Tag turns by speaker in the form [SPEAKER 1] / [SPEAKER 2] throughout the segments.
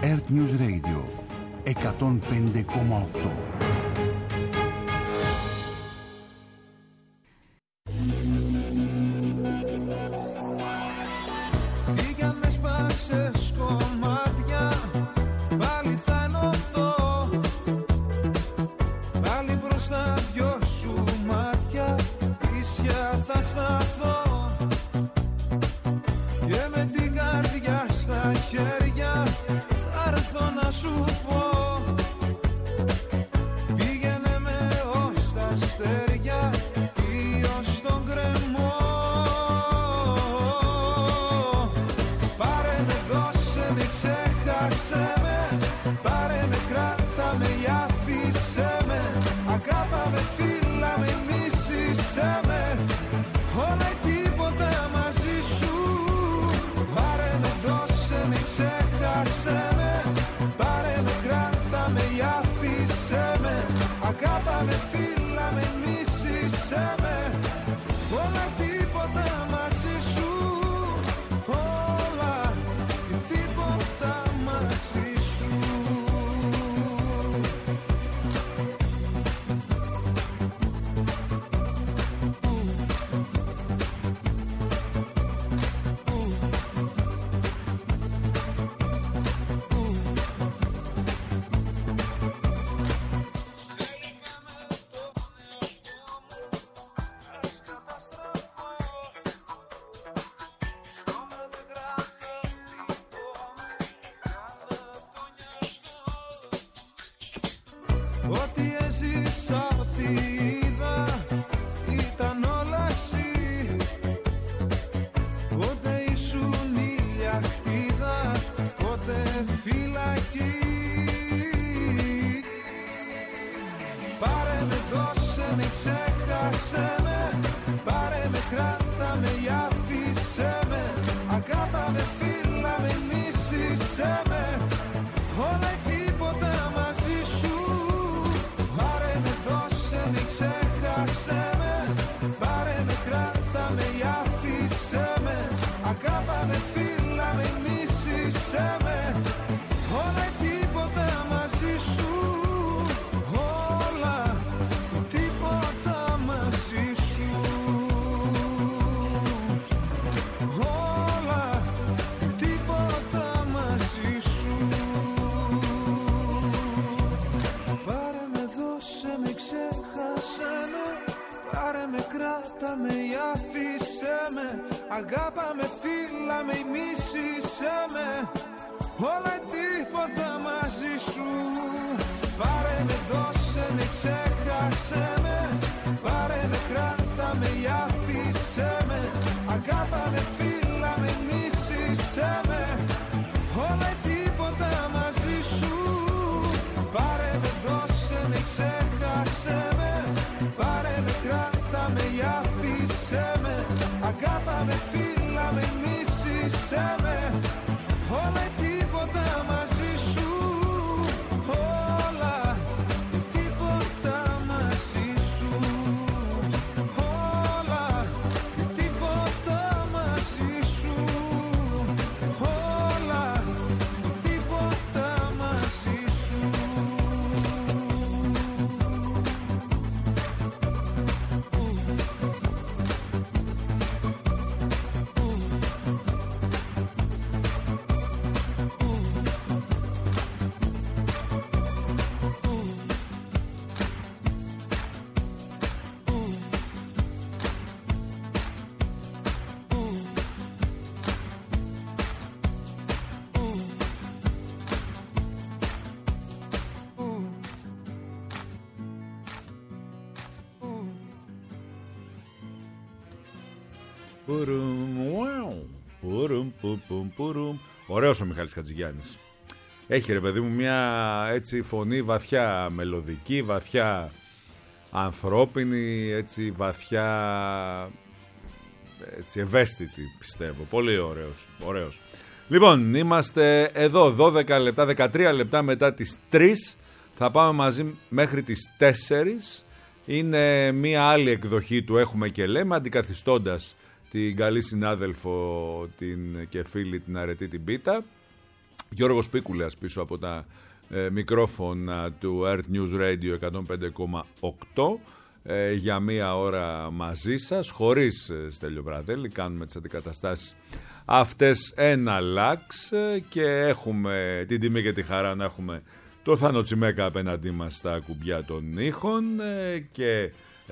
[SPEAKER 1] Earth News Radio 105,8.
[SPEAKER 2] Ό,τι έζησα, ό,τι είδα, ήταν όλα εσύ. Πότε ήσουν ηλιακτίδα, πότε φυλακή. Πάρε με, δώσε με, ξέχασε με. Πάρε με, κράτα με, άφησε με. Αγάπα με, φίλα με, μίσησε με. Όλα τίποτα μαζί σου. Πάρε με, δώσε με, ξέχασε με. Πάρε με, κράτα με, άφησε με. Αγάπα με, φίλα με, μίσησε με. Όλα τίποτα μαζί σου. Όλα τίποτα μαζί σου. Όλα τίποτα μαζί σου. Πάρε με, δώσε με, ξέχασε με. Πάρε με, κράτα με, άφησε με. Αγάπα με, φίλα με, μίσησε με. Όλα τίποτα μαζί σου. Πάρε με, δώσε με, ξέχασε με. Πάρε με, κράτα με, άφησε με. Αγάπα με, φίλα με, μίσησε με. Όλα τίποτα μαζί σου. Πάρε με, δώσε με, ξέχασε με. Πάρε με, κράτα με, άφησε με. Αγάπα με, φίλα με, μίσησε με. Όλα τίποτα μαζί σου. Όλα τίποτα μαζί σου. Όλα τίποτα μαζί σου. Όλα τίποτα μαζί σου.
[SPEAKER 3] Ωραίος ο Μιχάλης Χατζηγιάννης. Έχει, ρε παιδί μου, μια έτσι φωνή βαθιά μελωδική, βαθιά ανθρώπινη, έτσι βαθιά έτσι ευαίσθητη, πιστεύω. Πολύ ωραίος. Λοιπόν, είμαστε εδώ 12 λεπτά, 13 λεπτά μετά τις 3. Θα πάμε μαζί μέχρι τις 4. Είναι μια άλλη εκδοχή του Έχουμε και Λέμε, αντικαθιστώντας την καλή συνάδελφο και φίλη την Αρετή την Πίτα. Γιώργος Πίκουλας πίσω από τα μικρόφωνα του Earth News Radio 105,8 για μία ώρα μαζί σας, χωρίς Στέλιο Βραδέλη. Κάνουμε τις αντικαταστάσεις αυτές ένα λάξ και έχουμε την τιμή και τη χαρά να έχουμε το Θάνο Τσιμέκα απέναντί μας στα κουμπιά των ήχων και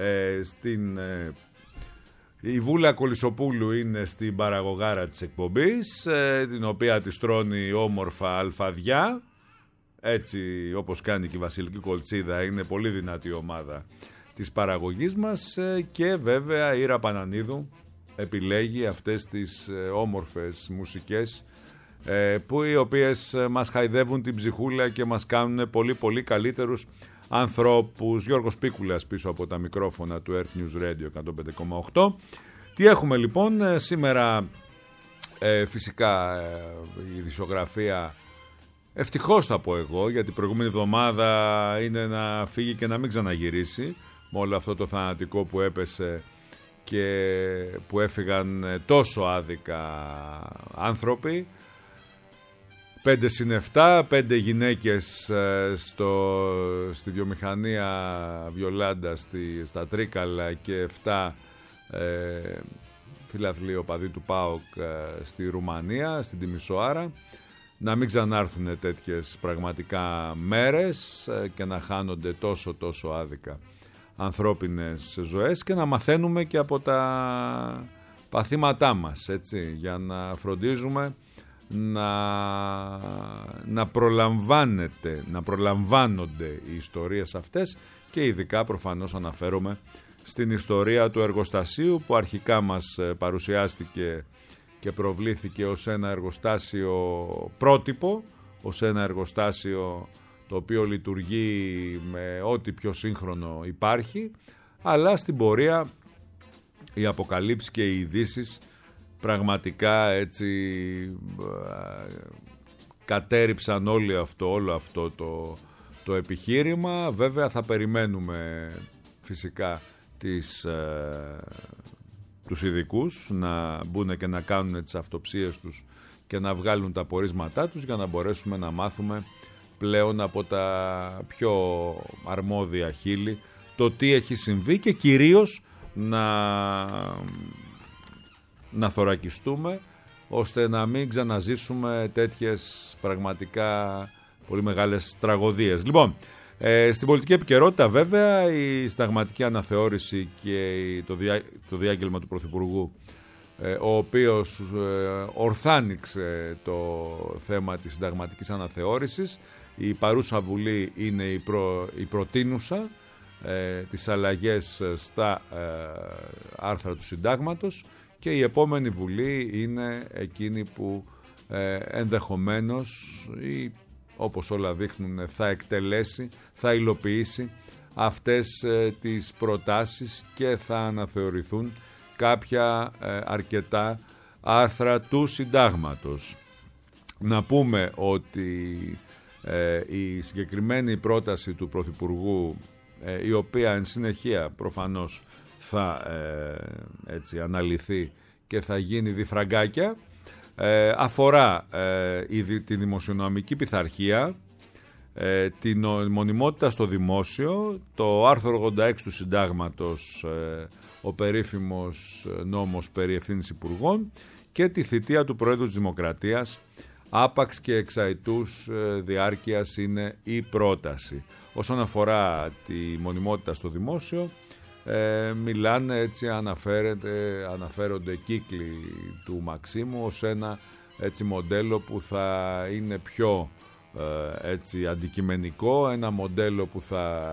[SPEAKER 3] η Βούλα Κολυσοπούλου είναι στην παραγωγάρα της εκπομπής, την οποία τη στρώνει όμορφα αλφαδιά, έτσι όπως κάνει και η Βασιλική Κολτσίδα. Είναι πολύ δυνατή ομάδα της παραγωγής μας και βέβαια η Ήρα Πανανίδου επιλέγει αυτές τις όμορφες μουσικές που οι οποίες μας χαϊδεύουν την ψυχούλα και μας κάνουν πολύ πολύ καλύτερους ανθρώπους. Γιώργος Πίκουλας πίσω από τα μικρόφωνα του Earth News Radio 105,8. Τι έχουμε λοιπόν σήμερα? Φυσικά η ειδησιογραφία, ευτυχώς θα πω εγώ, γιατί την προηγούμενη εβδομάδα είναι να φύγει και να μην ξαναγυρίσει με όλο αυτό το θανατικό που έπεσε και που έφυγαν τόσο άδικα άνθρωποι. 5+7, 5 γυναίκες στη βιομηχανία Βιολάντα στα Τρίκαλα και 7 φιλαθλοί οπαδοί του ΠΑΟΚ στη Ρουμανία, στην Τιμισοάρα. Να μην ξανάρθουν τέτοιες πραγματικά μέρες και να χάνονται τόσο άδικα ανθρώπινες ζωές και να μαθαίνουμε και από τα παθήματά μας, έτσι, για να φροντίζουμε να προλαμβάνονται οι ιστορίες αυτές και ειδικά προφανώς αναφέρομαι στην ιστορία του εργοστασίου που αρχικά μας παρουσιάστηκε και προβλήθηκε ως ένα εργοστάσιο πρότυπο, ως ένα εργοστάσιο το οποίο λειτουργεί με ό,τι πιο σύγχρονο υπάρχει, αλλά στην πορεία οι αποκαλύψεις και οι ειδήσεις πραγματικά έτσι κατέριψαν όλο αυτό το επιχείρημα. Βέβαια θα περιμένουμε φυσικά τους ειδικούς να μπουν και να κάνουν τις αυτοψίες τους και να βγάλουν τα πορίσματά τους για να μπορέσουμε να μάθουμε πλέον από τα πιο αρμόδια χείλη το τι έχει συμβεί και κυρίως να θωρακιστούμε ώστε να μην ξαναζήσουμε τέτοιες πραγματικά πολύ μεγάλες τραγωδίες. Λοιπόν, στην πολιτική επικαιρότητα βέβαια η συνταγματική αναθεώρηση και το διάγγελμα του Πρωθυπουργού, ο οποίος ορθάνιξε το θέμα της συνταγματικής αναθεώρησης. Η παρούσα Βουλή είναι η προτείνουσα τις αλλαγές στα άρθρα του Συντάγματος και η επόμενη Βουλή είναι εκείνη που ενδεχομένως ή όπως όλα δείχνουν θα εκτελέσει, θα υλοποιήσει αυτές τις προτάσεις και θα αναθεωρηθούν κάποια αρκετά άρθρα του Συντάγματος. Να πούμε ότι η συγκεκριμένη πρόταση του Πρωθυπουργού, η οποία εν συνεχεία προφανώς θα έτσι αναλυθεί και θα γίνει διφραγκάκια, αφορά τη δημοσιονομική πειθαρχία, την μονιμότητα στο δημόσιο, το άρθρο 86 του Συντάγματος, ο περίφημος νόμος περί ευθύνης υπουργών και τη θητεία του Προέδρου της Δημοκρατίας, άπαξ και εξαετούς διάρκειας είναι η πρόταση. Όσον αφορά τη μονιμότητα στο δημόσιο, μιλάνε, έτσι αναφέρονται κύκλοι του Μαξίμου ως ένα έτσι μοντέλο που θα είναι πιο έτσι αντικειμενικό, ένα μοντέλο που θα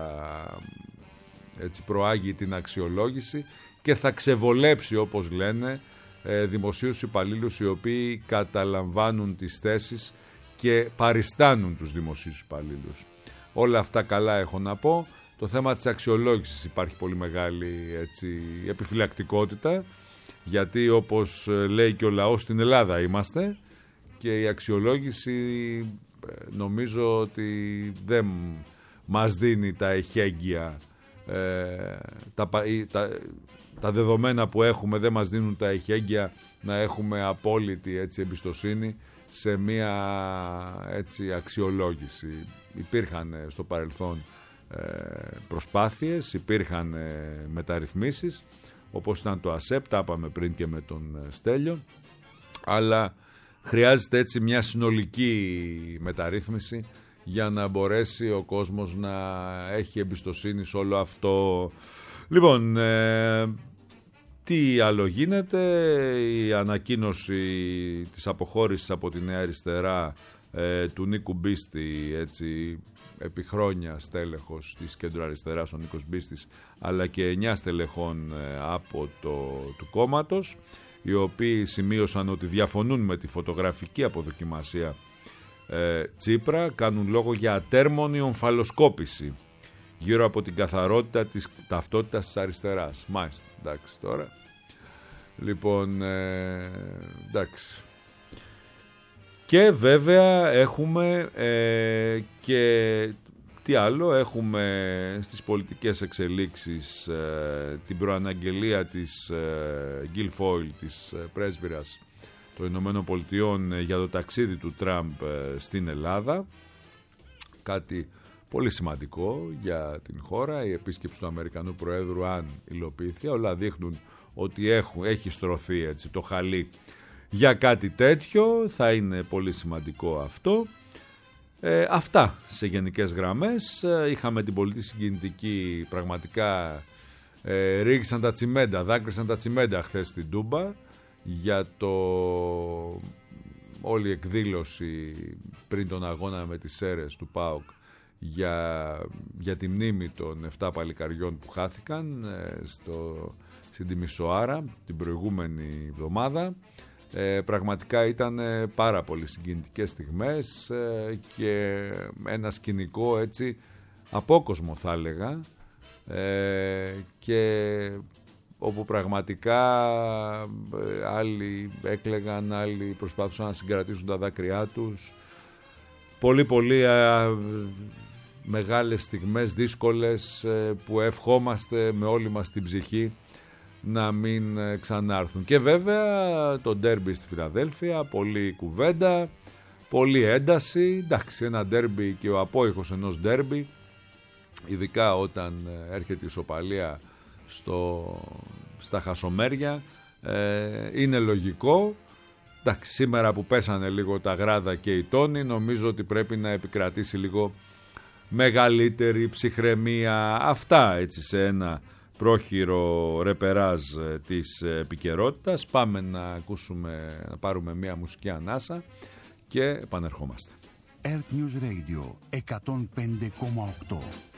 [SPEAKER 3] έτσι προάγει την αξιολόγηση και θα ξεβολέψει, όπως λένε, δημοσίους υπαλλήλους οι οποίοι καταλαμβάνουν τις θέσεις και παριστάνουν τους δημοσίους υπαλλήλους. Όλα αυτά καλά έχω να πω. Το θέμα της αξιολόγησης υπάρχει πολύ μεγάλη έτσι επιφυλακτικότητα, γιατί όπως λέει και ο λαός, στην Ελλάδα είμαστε και η αξιολόγηση νομίζω ότι δεν μας δίνει τα εχέγγυα, τα δεδομένα που έχουμε δεν μας δίνουν τα εχέγγυα να έχουμε απόλυτη έτσι εμπιστοσύνη σε μια έτσι αξιολόγηση. Υπήρχαν στο παρελθόν προσπάθειες, υπήρχαν μεταρρυθμίσεις, όπως ήταν το ΑΣΕΠ, τα είπαμε πριν και με τον Στέλιο, αλλά χρειάζεται έτσι μια συνολική μεταρρύθμιση για να μπορέσει ο κόσμος να έχει εμπιστοσύνη σε όλο αυτό. Λοιπόν, τι άλλο γίνεται? Η ανακοίνωση της αποχώρησης από τη Νέα Αριστερά του Νίκου Μπίστη, έτσι επί χρόνια στέλεχος της Κέντρου Αριστεράς ο Νίκος Μπίστης, αλλά και 9 στελεχών από του κόμματος, οι οποίοι σημείωσαν ότι διαφωνούν με τη φωτογραφική αποδοκιμασία Τσίπρα, κάνουν λόγο για ατέρμονη ομφαλοσκόπηση γύρω από την καθαρότητα της ταυτότητας της αριστεράς. Μάλιστα, εντάξει τώρα. Λοιπόν, εντάξει. Και βέβαια έχουμε και τι άλλο, έχουμε στις πολιτικές εξελίξεις την προαναγγελία της Γκίλ Φόιλ, της πρέσβυρας των Ηνωμένων Πολιτειών, για το ταξίδι του Τραμπ στην Ελλάδα. Κάτι πολύ σημαντικό για την χώρα, η επίσκεψη του Αμερικανού Προέδρου, αν υλοποιηθεί. Όλα δείχνουν ότι έχει στρωθεί έτσι το χαλί για κάτι τέτοιο. Θα είναι πολύ σημαντικό αυτό. Αυτά σε γενικές γραμμές. Είχαμε την πολιτική συγκινητική, πραγματικά ρίξαν τα τσιμέντα, δάκρυσαν τα τσιμέντα χθες στην Τούμπα για όλη η εκδήλωση πριν τον αγώνα με τις ΣΕΡΕΣ του ΠΑΟΚ για τη μνήμη των 7 παλικαριών που χάθηκαν στην Τιμισοάρα την προηγούμενη εβδομάδα. Πραγματικά ήταν πάρα πολύ συγκινητικές στιγμές και ένα σκηνικό έτσι απόκοσμο θα έλεγα, και όπου πραγματικά άλλοι έκλαιγαν, άλλοι προσπάθησαν να συγκρατήσουν τα δάκρυά τους. Πολύ μεγάλες στιγμές, δύσκολες, που ευχόμαστε με όλη μας την ψυχή να μην ξανάρθουν. Και βέβαια το ντέρμπι στη Φιλαδέλφια, πολλή κουβέντα, πολλή ένταση. Εντάξει, ένα ντέρμπι και ο απόϊχος ενός ντέρμπι, ειδικά όταν έρχεται η ισοπαλία στα χασομέρια, είναι λογικό. Εντάξει, σήμερα που πέσανε λίγο τα Γράδα και οι τόνοι, νομίζω ότι πρέπει να επικρατήσει λίγο μεγαλύτερη ψυχραιμία. Αυτά έτσι σε ένα πρόχειρο ρεπεράζ της επικαιρότητας. Πάμε να πάρουμε μια μουσική ανάσα και επανερχόμαστε.
[SPEAKER 1] Earth News Radio 105,8.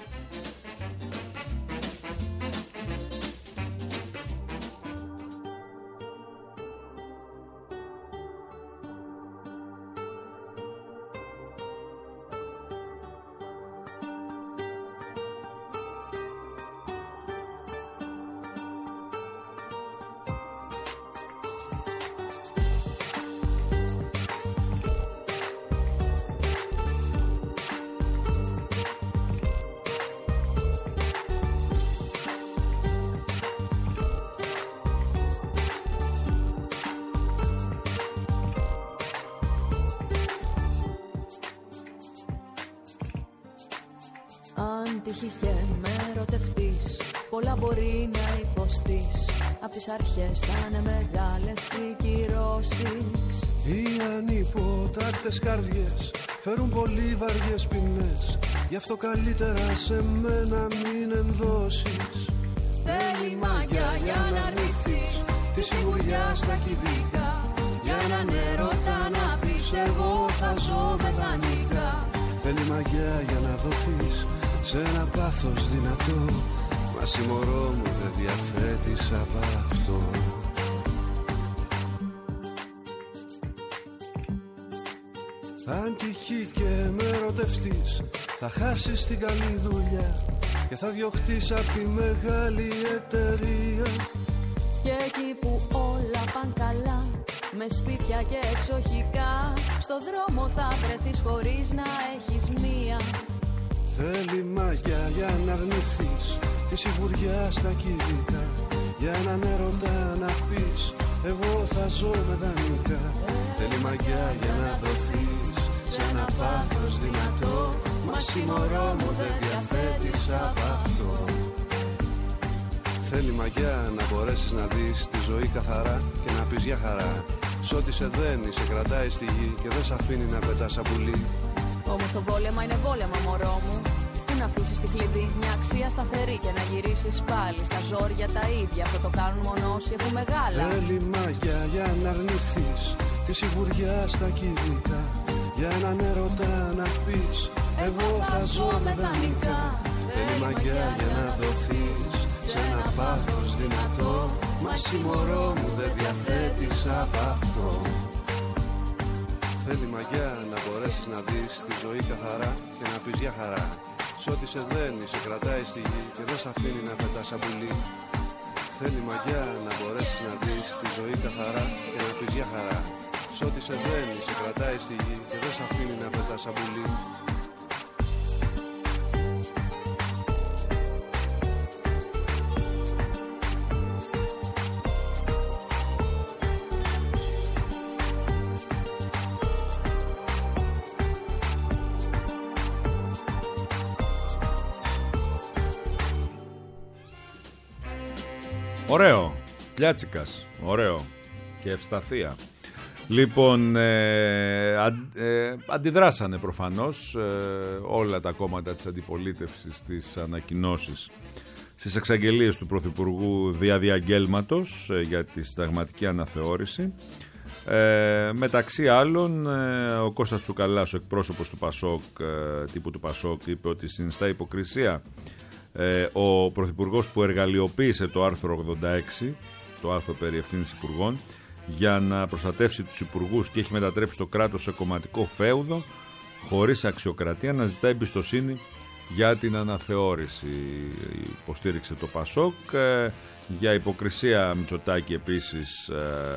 [SPEAKER 4] Αν τύχει και με ερωτευτείς, πολλά μπορεί να υποστείς. Απ' τις αρχές θα είναι μεγάλες οι κυρώσεις.
[SPEAKER 2] Οι ανυποτάκτες καρδιές φέρουν πολύ βαριές ποινές. Γι' αυτό καλύτερα σε μένα μην ενδώσεις.
[SPEAKER 4] Θέλει μαγιά για να ρυθείς τη σιγουριά στα κυβικά. Για έναν έρωτα να πεις εγώ θα ζω μεθανικά.
[SPEAKER 2] Θέλει μαγιά για να δοθείς σε ένα πάθος δυνατό. Μα συμμορώ μου δεν διαθέτεις απ' αυτό. Αν τυχεί και με ερωτευτείς, θα χάσεις την καλή δουλειά και θα διωχτείς απ' τη μεγάλη εταιρεία.
[SPEAKER 4] Και εκεί που όλα παν καλά, με σπίτια και εξοχικά, στο δρόμο θα βρεθείς χωρίς να έχεις μία.
[SPEAKER 2] Θέλει μαγιά για να αρνηθείς τη σιγουριά στα κυβικά. Για έναν έρωτα να πεις εγώ θα ζω με δανεικά. Θέλει μαγιά για να δοθείς σε ένα πάθος δυνατό, μα συμμορώ μου δεν διαθέτεις απ' αυτό. Θέλει μαγιά να μπορέσεις να δεις τη ζωή καθαρά και να πεις για χαρά. Σ' ό,τι σε δένει, σε κρατάει στη γη και δεν σ' αφήνει να πετάς σαν πουλί.
[SPEAKER 4] Όμως το βόλεμα είναι βόλεμα, μωρό μου. Πού να αφήσεις τη κλειδί, μια αξία σταθερή και να γυρίσεις πάλι στα ζόρια τα ίδια. Αυτό το κάνουν μόνο όσοι έχουν μεγάλα.
[SPEAKER 2] Θέλει μαγιά για να αρνηθείς τη σιγουριά στα κηρύγκα, για έναν έρωτα να πεις εγώ θα ζω με δανεικά. Θέλει μαγιά για να δοθείς σε ένα πάθος δυνατό, μα συμμορώ μου δεν διαθέτεις απ' αυτό. Θέλει μαγιά να μπορέσεις να δεις τη ζωή καθαρά και να πεις για χαρά. Σ' ό,τι σε δένει, σε κρατάει στη γη και δεν σ' αφήνει να πετάς σαν πουλί. Θέλει μαγιά να μπορέσεις να δεις τη ζωή καθαρά και να πεις για χαρά. Σ' ό,τι σε δένει, σε κρατάει στη γη και δεν σ' αφήνει να πετάς σαν πουλί.
[SPEAKER 3] Ωραίο, Πλιάτσικας, ωραίο και ευσταθία. Λοιπόν, αντιδράσανε προφανώς όλα τα κόμματα της αντιπολίτευσης στις ανακοινώσεις, στις εξαγγελίες του Πρωθυπουργού διαδιαγγέλματος για τη συνταγματική αναθεώρηση. Μεταξύ άλλων, ο Κώστας Τσουκαλάς, ο εκπρόσωπος του Πασόκ, τύπου του Πασόκ, είπε ότι συνιστά υποκρισία ο Πρωθυπουργός που εργαλειοποίησε το άρθρο 86, το άρθρο περί ευθύνης υπουργών, για να προστατεύσει τους υπουργούς και έχει μετατρέψει το κράτος σε κομματικό φέουδο χωρίς αξιοκρατία, να ζητά εμπιστοσύνη για την αναθεώρηση. Υποστήριξε το Πασόκ. Για υποκρισία Μητσοτάκη επίσης,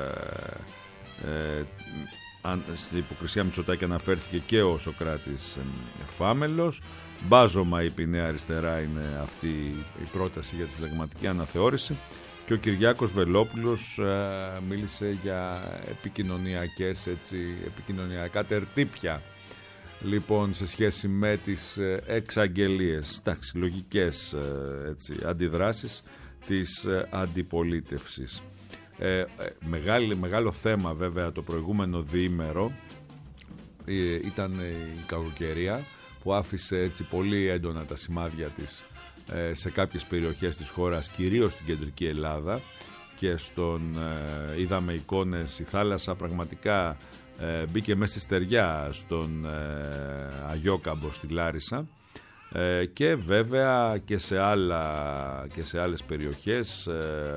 [SPEAKER 3] στην υποκρισία Μητσοτάκη αναφέρθηκε και ο Σωκράτης Φάμελος. Μπάζωμα, είπε η Νέα Αριστερά, είναι αυτή η πρόταση για τη συνταγματική αναθεώρηση. Και ο Κυριάκος Βελόπουλος μίλησε για επικοινωνιακά τερτύπια, λοιπόν, σε σχέση με τις εξαγγελίες, λογικές αντιδράσεις της αντιπολίτευσης. Μεγάλο θέμα βέβαια το προηγούμενο διήμερο ήταν η κακοκαιρία, που άφησε έτσι πολύ έντονα τα σημάδια της σε κάποιες περιοχές της χώρας, κυρίως στην κεντρική Ελλάδα, και είδαμε εικόνες, η θάλασσα πραγματικά μπήκε μέσα στη στεριά στον Αγιόκαμπο, στη Λάρισα, και βέβαια και σε άλλες περιοχές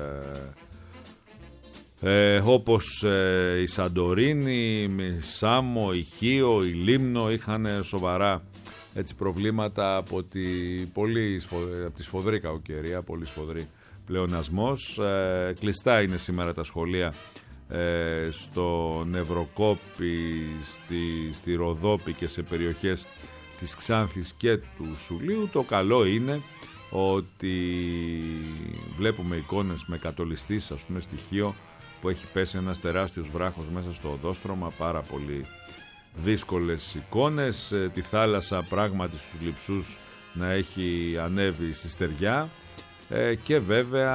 [SPEAKER 3] όπως η Σαντορίνη, η Σάμο, η Χίο, η Λίμνο είχαν σοβαρά προβλήματα από τη σφοδρή κακοκαιρία, πολύ σφοδρή πλεονασμός. Κλειστά είναι σήμερα τα σχολεία στο Νευροκόπη, στη Ροδόπη και σε περιοχές της Ξάνθης και του Σουλίου. Το καλό είναι ότι βλέπουμε εικόνες με κατολιστής, ας πούμε, στοιχείο που έχει πέσει ένας τεράστιος βράχος μέσα στο οδόστρωμα, πάρα πολύ δύσκολες εικόνες. Τη θάλασσα πράγματι στους λειψούς να έχει ανέβει στη στεριά, και βέβαια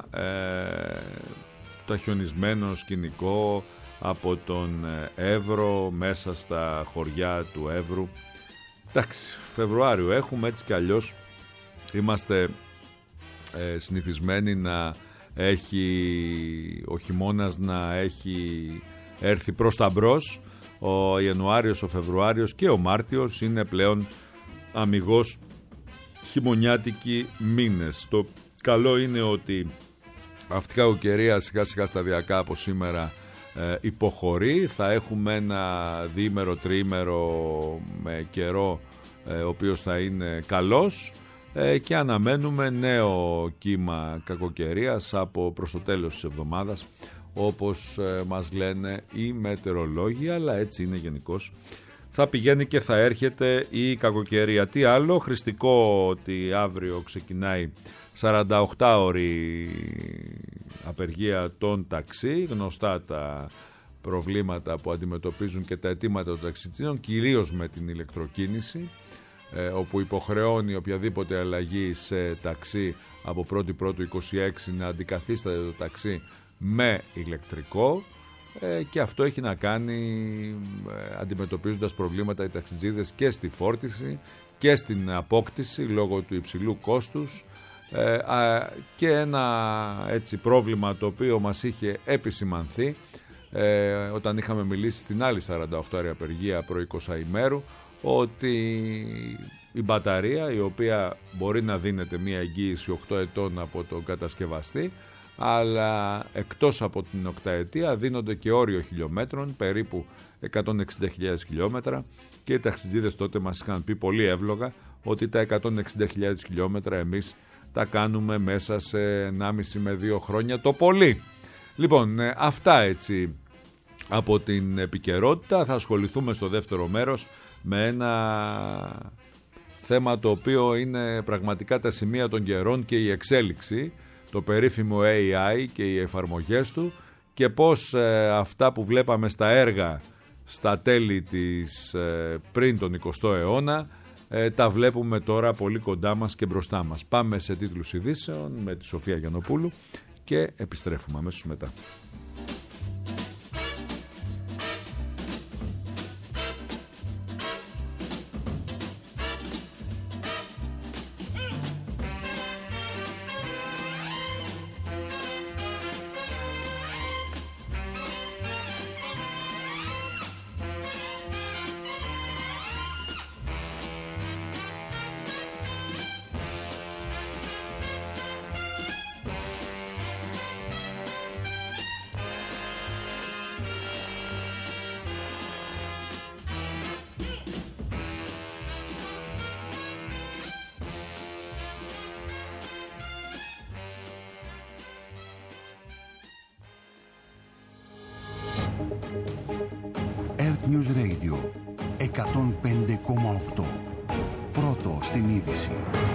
[SPEAKER 3] το χιονισμένο σκηνικό από τον Εύρο μέσα στα χωριά του Εύρου. Εντάξει, Φεβρουάριο έχουμε, έτσι κι αλλιώς είμαστε συνηθισμένοι να ο χειμώνας να έχει έρθει προς τα μπρος. Ο Ιανουάριος, ο Φεβρουάριος και ο Μάρτιος είναι πλέον αμιγώς χειμωνιάτικοι μήνες. Το καλό είναι ότι αυτή η κακοκαιρία σιγά σιγά σταδιακά από σήμερα υποχωρεί. Θα έχουμε ένα διήμερο, τριήμερο με καιρό ο οποίος θα είναι καλός, και αναμένουμε νέο κύμα κακοκαιρίας από προς το τέλος της εβδομάδας, όπως μας λένε οι μετεωρολόγοι, αλλά έτσι είναι γενικώς. Θα πηγαίνει και θα έρχεται η κακοκαιρία. Τι άλλο, χρηστικό ότι αύριο ξεκινάει 48ωρη απεργία των ταξί, γνωστά τα προβλήματα που αντιμετωπίζουν και τα αιτήματα των ταξιτζίδων, κυρίως με την ηλεκτροκίνηση, όπου υποχρεώνει οποιαδήποτε αλλαγή σε ταξί από 1η-1η-26 να αντικαθίσταται το ταξί με ηλεκτρικό, και αυτό έχει να κάνει αντιμετωπίζοντας προβλήματα οι ταξιτζίδες και στη φόρτιση και στην απόκτηση λόγω του υψηλού κόστους, και ένα έτσι πρόβλημα το οποίο μας είχε επισημανθεί όταν είχαμε μιλήσει στην άλλη 48ωρη απεργία προ 20 ημέρου, ότι η μπαταρία, η οποία μπορεί να δίνεται μια εγγύηση 8 ετών από τον κατασκευαστή, αλλά εκτός από την οκταετία δίνονται και όριο χιλιόμετρων, περίπου 160.000 χιλιόμετρα, και οι ταξιτζίδες τότε μας είχαν πει πολύ εύλογα ότι τα 160.000 χιλιόμετρα εμείς τα κάνουμε μέσα σε 1,5 με 2 χρόνια το πολύ. Λοιπόν, αυτά έτσι από την επικαιρότητα. Θα ασχοληθούμε στο δεύτερο μέρος με ένα θέμα το οποίο είναι πραγματικά τα σημεία των καιρών και η εξέλιξη, το περίφημο AI και οι εφαρμογές του, και πώς αυτά που βλέπαμε στα έργα στα τέλη της πριν τον 20ο αιώνα τα βλέπουμε τώρα πολύ κοντά μας και μπροστά μας. Πάμε σε τίτλους ειδήσεων με τη Σοφία Γιαννοπούλου και επιστρέφουμε αμέσως μετά.
[SPEAKER 1] News Radio 105,8. Πρώτο στην είδηση.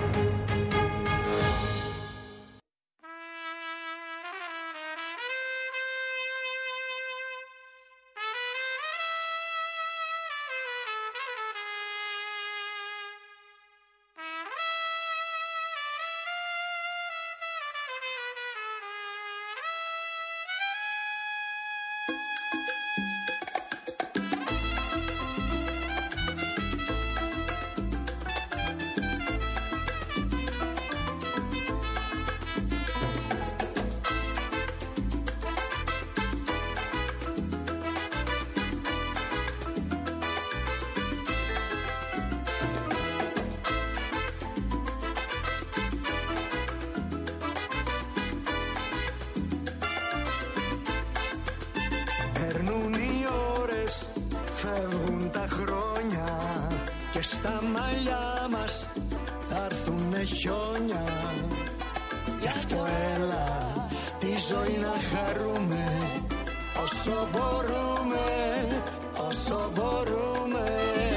[SPEAKER 2] Φεύγουν τα χρόνια και στα μαλλιά μας θα έρθουνε χιόνια. Γι' αυτό έλα τη ζωή να χαρούμε όσο μπορούμε, όσο μπορούμε.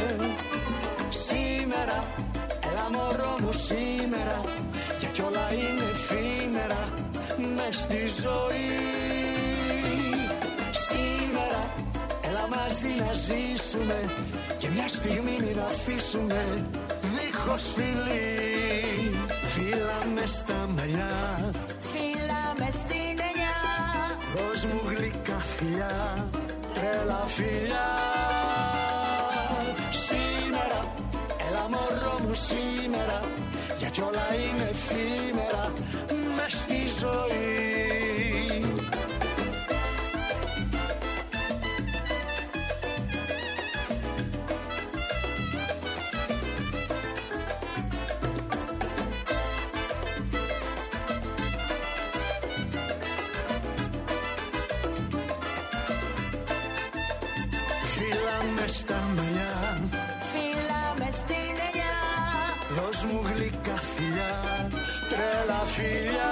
[SPEAKER 2] Σήμερα, έλα μωρό μου σήμερα, γιατί όλα είναι εφήμερα μες στη ζωή. Σήμερα, έλα μαζί να ζήσουμε και μια στιγμή να αφήσουμε δίχως φιλί. Φύλλα μες στα μαλλιά,
[SPEAKER 4] φύλλα μες στην ελιά,
[SPEAKER 2] δώσ' μου γλυκά φιλιά, τρέλα φιλιά. Σήμερα, έλα μωρό μου σήμερα, γιατί όλα είναι εφήμερα μες στη ζωή. Στα μαλλιά,
[SPEAKER 4] φύλλα μες στην ελιά,
[SPEAKER 2] δώσ' μου γλυκά φιλιά, τρέλα φιλιά.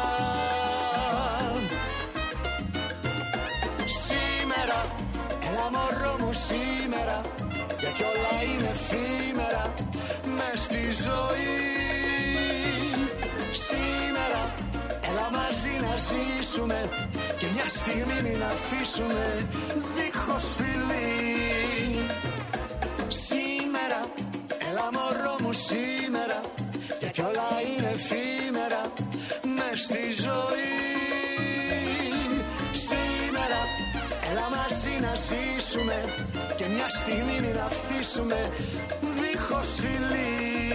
[SPEAKER 2] Σήμερα, έλα μωρό μου σήμερα, γιατί όλα είναι εφήμερα μες στη ζωή. Σήμερα, έλα
[SPEAKER 5] μαζί να ζήσουμε και μια στιγμή μην αφήσουμε δίχως φιλί. Σήμερα, έλα μωρό μου σήμερα, γιατί όλα είναι εφήμερα μες στη ζωή. Σήμερα, έλα μαζί να ζήσουμε και μια στιγμή μην αφήσουμε δίχως φιλί.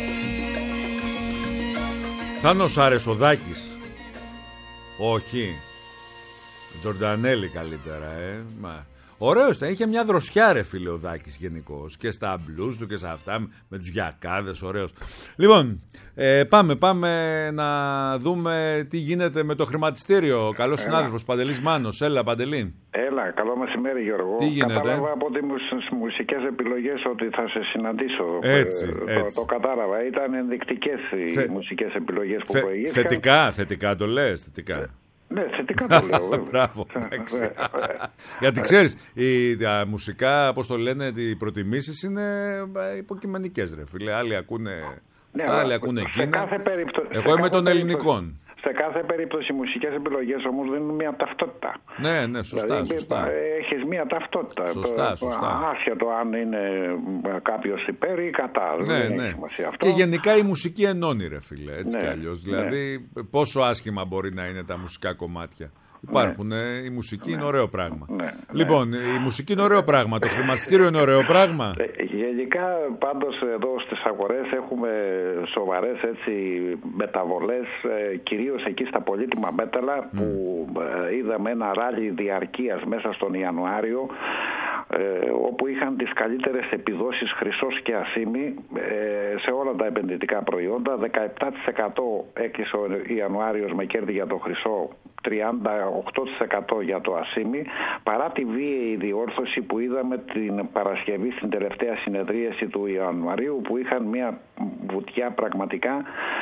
[SPEAKER 3] Θάνος Αρεσοδάκης. Όχι. Τζορντανέλη καλύτερα, Ωραίος ήταν, είχε μια δροσιά ρε φίλε ο Δάκης γενικώς. Και στα μπλούς του και σε αυτά με τους γιακάδες, ωραίος. Λοιπόν, πάμε να δούμε τι γίνεται με το χρηματιστήριο. Καλός συνάδελφος Παντελής Μάνος. Έλα Παντελή.
[SPEAKER 6] Έλα, καλό μεσημέρι Γιώργο.
[SPEAKER 3] Τι γίνεται?
[SPEAKER 6] Κατάλαβα από τις μουσικές επιλογές ότι θα σε συναντήσω.
[SPEAKER 3] Έτσι.
[SPEAKER 6] Το κατάλαβα. Ήταν ενδεικτικές οι μουσικές επιλογές που προηγήθηκαν.
[SPEAKER 3] Θετικά το λες, θετικά.
[SPEAKER 6] Ναι, θετικά το λέω.
[SPEAKER 3] Μπράβο. Γιατί ξέρεις, τα μουσικά, όπως το λένε, οι προτιμήσεις είναι υποκειμενικές, ρε φίλε. Άλλοι ακούνε αυτά, άλλοι ακούνε εκείνα. Εγώ είμαι των ελληνικών.
[SPEAKER 6] Σε κάθε περίπτωση οι μουσικές επιλογές όμως δίνουν μια ταυτότητα.
[SPEAKER 3] Ναι, σωστά.
[SPEAKER 6] Δηλαδή,
[SPEAKER 3] σωστά.
[SPEAKER 6] Έχεις μια ταυτότητα.
[SPEAKER 3] Σωστά.
[SPEAKER 6] Άσχετο αν είναι κάποιος υπέρ ή κατά. Δεν έχει σημασία αυτό.
[SPEAKER 3] Και γενικά η μουσική ενώνει ρε φίλε, έτσι κι αλλιώς. Δηλαδή πόσο άσχημα μπορεί να είναι τα μουσικά κομμάτια. Υπάρχουν, η μουσική είναι ωραίο πράγμα. Λοιπόν, η μουσική είναι ωραίο πράγμα, το χρηματιστήριο είναι ωραίο πράγμα.
[SPEAKER 6] Γενικά πάντως εδώ στις αγορές έχουμε σοβαρές μεταβολές, κυρίως εκεί στα πολύτιμα μέταλλα που είδαμε ένα ράλι διαρκείας μέσα στον Ιανουάριο, όπου είχαν τις καλύτερες επιδόσεις χρυσός και ασήμι σε όλα τα επενδυτικά προϊόντα. 17% έκλεισε ο Ιανουάριος με κέρδη για το χρυσό, 38% για το ασήμι, παρά τη βίαιη διόρθωση που είδαμε την Παρασκευή στην τελευταία συνεδρίαση του Ιανουαρίου, που είχαν μια βουτιά πραγματικά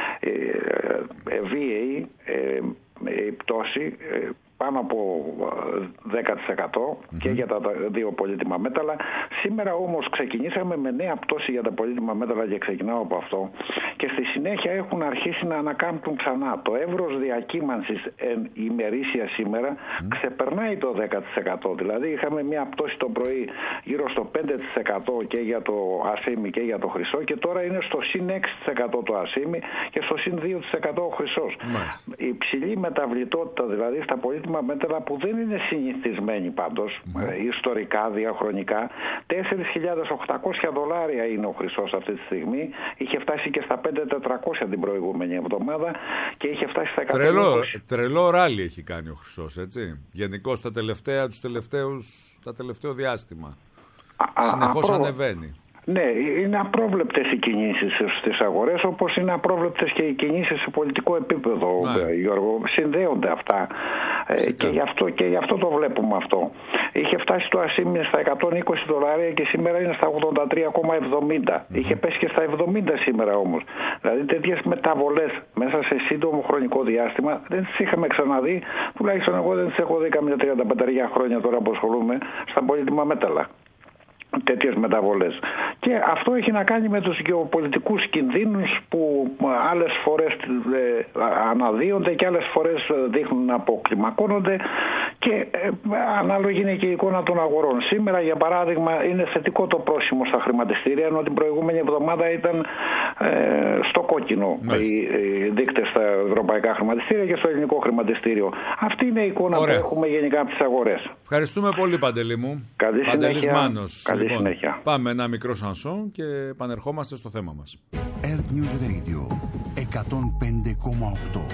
[SPEAKER 6] βίαιη πτώση πάνω από 10% και για τα δύο πολύτιμα μέταλλα. Σήμερα όμως ξεκινήσαμε με νέα πτώση για τα πολύτιμα μέταλλα και ξεκινάω από αυτό. Και στη συνέχεια έχουν αρχίσει να ανακάμπτουν ξανά. Το εύρος διακύμανσης ημερήσια σήμερα ξεπερνάει το 10%. Δηλαδή είχαμε μια πτώση το πρωί γύρω στο 5% και για το ασήμι και για το χρυσό, και τώρα είναι στο συν 6% το ασήμι και στο συν 2% ο χρυσός. Η υψηλή μεταβλητότητα δηλαδή στα πολύτιμα μέταλλα, που δεν είναι συνηθισμένη πάντως ιστορικά, διαχρονικά. $4.800 είναι ο χρυσός αυτή τη στιγμή. Είχε φτάσει και στα 5.400 την προηγούμενη εβδομάδα και είχε φτάσει στα 120.
[SPEAKER 3] Τρελό ράλι έχει κάνει ο χρυσός, έτσι. Γενικώς το τελευταίο διάστημα. Συνεχώς ανεβαίνει.
[SPEAKER 6] Ναι, είναι απρόβλεπτες οι κινήσεις στις αγορές, όπως είναι απρόβλεπτες και οι κινήσεις σε πολιτικό επίπεδο, Γιώργο. Συνδέονται αυτά και γι' αυτό το βλέπουμε αυτό. Είχε φτάσει το ασήμι στα $120 και σήμερα είναι στα 83,70. Είχε πέσει και στα 70 σήμερα όμως. Δηλαδή τέτοιες μεταβολές μέσα σε σύντομο χρονικό διάστημα δεν τις είχαμε ξαναδεί, τουλάχιστον εγώ δεν τις έχω δει καμιά 35 χρόνια τώρα που ασχολούμαι στα πολύτιμα μέταλλα. Τέτοιες μεταβολές. Και αυτό έχει να κάνει με τους γεωπολιτικούς κινδύνους που άλλες φορές αναδύονται και άλλες φορές δείχνουν να αποκλιμακώνονται, και ανάλογη είναι και η εικόνα των αγορών. Σήμερα για παράδειγμα είναι θετικό το πρόσημο στα χρηματιστήρια, ενώ την προηγούμενη εβδομάδα ήταν στο κόκκινο οι δείκτες στα ευρωπαϊκά χρηματιστήρια και στο ελληνικό χρηματιστήριο. Αυτή είναι η εικόνα που έχουμε γενικά από τις αγορές.
[SPEAKER 3] Ευχαριστούμε πολύ Παντελή μου.
[SPEAKER 6] Καλή συνέχεια.
[SPEAKER 3] Μάνος.
[SPEAKER 6] Καλή συνέχεια.
[SPEAKER 3] Πάμε ένα μικρό σανσόν και επανερχόμαστε στο θέμα μας.
[SPEAKER 1] Earth News Radio 105,8.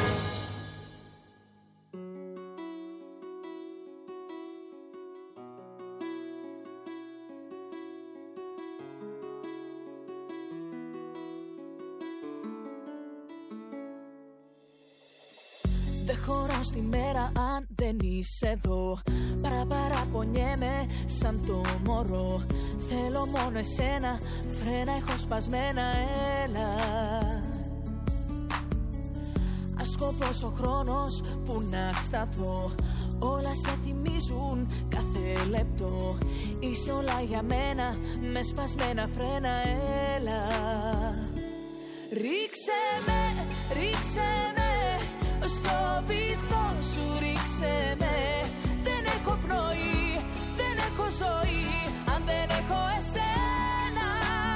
[SPEAKER 4] Δεν χωρώ στη μέρα αν δεν είσαι εδώ. Παραπονιέμαι σαν το μωρό. Θέλω μόνο εσένα, φρένα έχω σπασμένα, έλα. Ασκοπός ο χρόνος που να σταθώ. Όλα σε θυμίζουν κάθε λεπτό. Είσαι όλα για μένα, με σπασμένα φρένα, έλα. Ρίξε με, ρίξε με, στο βυθό σου ρίξε με. Δεν έχω πνοή, δεν έχω ζωή, αν δεν έχω εσένα.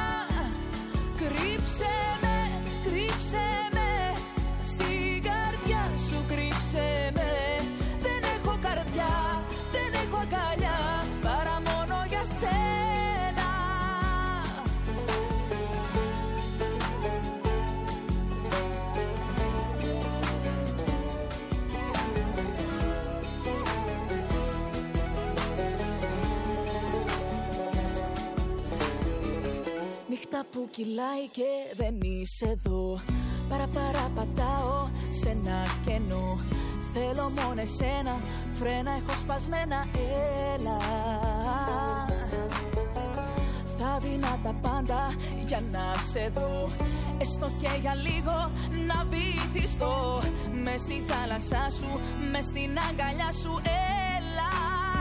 [SPEAKER 4] Κρύψε με, κρύψε με, στην καρδιά σου κρύψε με. Δεν έχω καρδιά, δεν έχω αγκαλιά, παρά μόνο για σένα. Νύχτα που κυλάει και δεν είσαι εδώ, παραπατάω σε ένα κενό. Θέλω μόνο εσένα, φρένα έχω σπασμένα, έλα. Θα δίνα τα πάντα για να σε δω, έστω και για λίγο να βυθιστώ. Μες στη θάλασσά σου, μες στην αγκαλιά σου, έλα.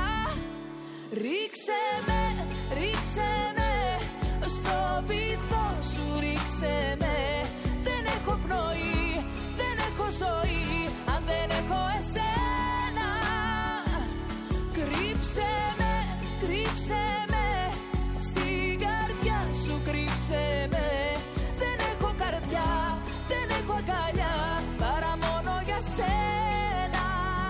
[SPEAKER 4] Ρίξε με, ρίξε με, στο βυθό σου ρίξε με. Δεν έχω πνοή, δεν έχω ζωή, αν δεν έχω εσένα. Κρύψε με, κρύψε με, στην καρδιά σου κρύψε με. Δεν έχω καρδιά, δεν έχω αγκαλιά, παρά μόνο για σένα.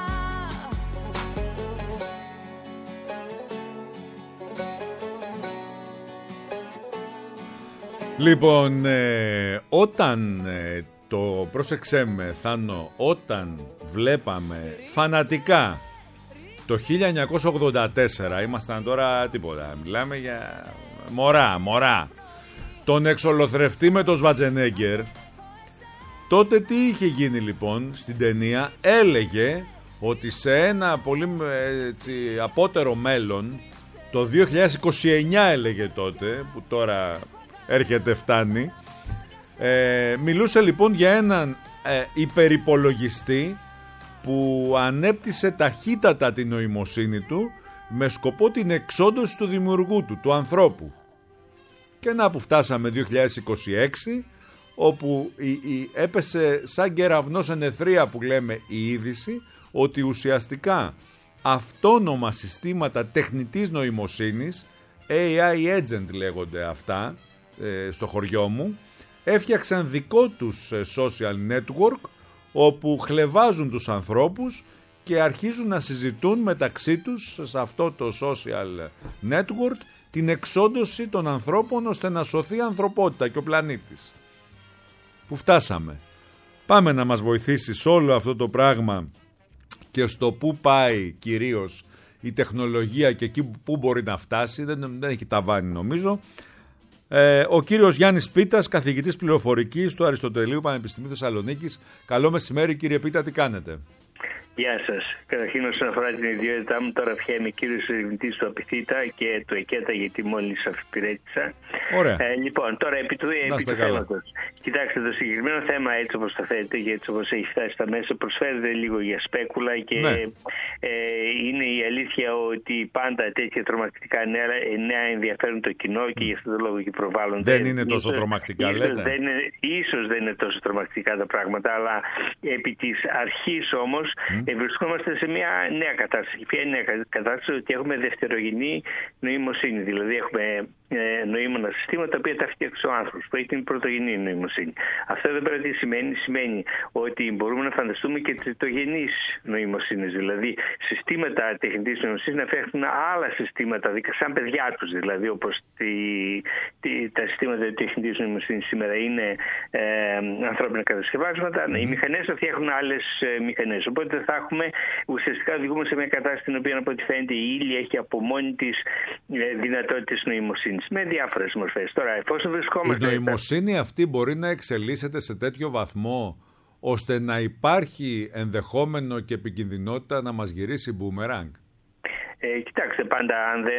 [SPEAKER 3] Λοιπόν, όταν πρόσεξέ με Θάνο, όταν βλέπαμε φανατικά το 1984, ήμασταν τώρα τίποτα, μιλάμε για μωρά, τον εξολοθρευτή με τον Σβατζενέγκερ, τότε τι είχε γίνει λοιπόν στην ταινία? Έλεγε ότι σε ένα πολύ απότερο μέλλον, το 2029 έλεγε τότε, που τώρα έρχεται φτάνει, μιλούσε λοιπόν για έναν υπερυπολογιστή που ανέπτυσε ταχύτατα την νοημοσύνη του με σκοπό την εξόντωση του δημιουργού του, του ανθρώπου. Και να που φτάσαμε 2026, όπου έπεσε σαν κεραυνός σε νεθρία που λέμε η είδηση, ότι ουσιαστικά αυτόνομα συστήματα τεχνητής νοημοσύνης, AI agent λέγονται αυτά στο χωριό μου, έφτιαξαν δικό τους social network, όπου χλευάζουν τους ανθρώπους και αρχίζουν να συζητούν μεταξύ τους σε αυτό το social network την εξόντωση των ανθρώπων, ώστε να σωθεί η ανθρωπότητα και ο πλανήτης. Που φτάσαμε. Πάμε να μας βοηθήσει σε όλο αυτό το πράγμα και στο που πάει κυρίως η τεχνολογία και εκεί που μπορεί να φτάσει. Δεν έχει ταβάνι νομίζω. Ο κύριος Γιάννης Πίτας, καθηγητής πληροφορικής του Αριστοτελείου Πανεπιστημίου Θεσσαλονίκης. Καλό μεσημέρι κύριε Πίτα, τι κάνετε?
[SPEAKER 7] Γεια σας. Καταρχήν, όσον αφορά την ιδιότητά μου, τώρα πια είμαι κύριος ερευνητής του ΑΠΙΘΙΤΑ και του ΕΚΕΤΑ, γιατί μόλις αφιπηρέτησα.
[SPEAKER 3] Ωραία.
[SPEAKER 7] Λοιπόν, τώρα επί του θέματος. Κοιτάξτε, το συγκεκριμένο θέμα, έτσι όπως το θέτετε και έτσι όπως έχει φτάσει στα μέσα, προσφέρεται λίγο για σπέκουλα και
[SPEAKER 3] ναι.
[SPEAKER 7] Είναι η αλήθεια ότι πάντα τέτοια τρομακτικά νέα ενδιαφέρουν το κοινό και γι' αυτό το λόγο και προβάλλονται.
[SPEAKER 3] Δεν είναι τόσο τρομακτικά, λέτε.
[SPEAKER 7] Ίσως δεν είναι τόσο τρομακτικά τα πράγματα, αλλά επί της αρχής όμως βρισκόμαστε σε μια νέα κατάσταση. Ποια είναι η νέα κατάσταση? Ότι έχουμε δευτερογενή νοημοσύνη. Δηλαδή έχουμε νοήμωνα συστήματα τα οποία τα φτιάξει ο άνθρωπος, που έχει την πρωτογενή νοημοσύνη. Αυτό δεν πρέπει τι σημαίνει? Σημαίνει ότι μπορούμε να φανταστούμε και τριτογενείς νοημοσύνης, δηλαδή συστήματα τεχνητής νοημοσύνης να φτιάχνουν άλλα συστήματα, σαν παιδιά τους, δηλαδή όπως τα συστήματα τεχνητής νοημοσύνης σήμερα είναι ανθρώπινα κατασκευάσματα. Οι μηχανές θα φτιάχνουν άλλες μηχανές. Οπότε θα έχουμε, ουσιαστικά οδηγούμε σε μια κατάσταση στην οποία από ό,τι φαίνεται η ύλη έχει από μόνη της δυνατότητες νοημοσύνης με διάφορες μορφές. Τώρα, εφόσον βρισκόμαστε...
[SPEAKER 3] Η νοημοσύνη αυτή μπορεί να εξελίσσεται σε τέτοιο βαθμό ώστε να υπάρχει ενδεχόμενο και επικινδυνότητα να μας γυρίσει μπούμεραγκ.
[SPEAKER 7] Κοιτάξτε, πάντα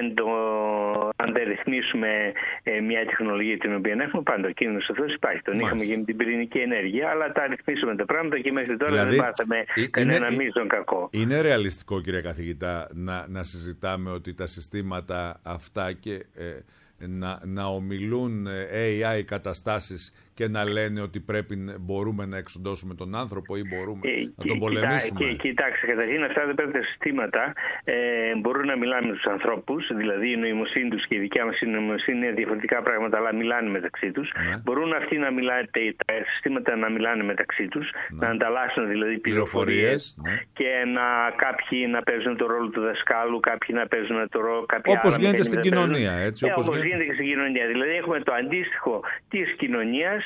[SPEAKER 7] αν δεν ρυθμίσουμε μια τεχνολογία την οποία έχουμε, πάντα ο κίνδυνος αυτός υπάρχει. Τον είχαμε και με την πυρηνική ενέργεια, αλλά τα ρυθμίσουμε τα πράγματα και μέχρι τώρα δηλαδή, δεν πάθαμε κανένα μείζον κακό. Είναι
[SPEAKER 3] ρεαλιστικό, κύριε καθηγητά, να συζητάμε ότι τα συστήματα αυτά και να ομιλούν AI καταστάσεις και να λένε ότι μπορούμε να εξοντώσουμε τον άνθρωπο ή μπορούμε να τον πολεμήσουμε.
[SPEAKER 7] Κοιτάξτε, καταρχήν αυτά τα συστήματα μπορούν να μιλάνε με τους ανθρώπους, δηλαδή η νοημοσύνη τους και η δικιά μας η νοημοσύνη είναι διαφορετικά πράγματα, αλλά μιλάνε μεταξύ τους. Μπορούν αυτοί να μιλάνε, τα συστήματα να μιλάνε μεταξύ τους, να ανταλλάσσουν δηλαδή πληροφορίες και κάποιοι να παίζουν το ρόλο του δασκάλου, κάποιοι να παίζουν το ρόλο κάποιοι
[SPEAKER 3] όπως γίνεται στην κοινωνία, έτσι.
[SPEAKER 7] Όπως γίνεται και στην κοινωνία. Δηλαδή έχουμε το αντίστοιχο της κοινωνίας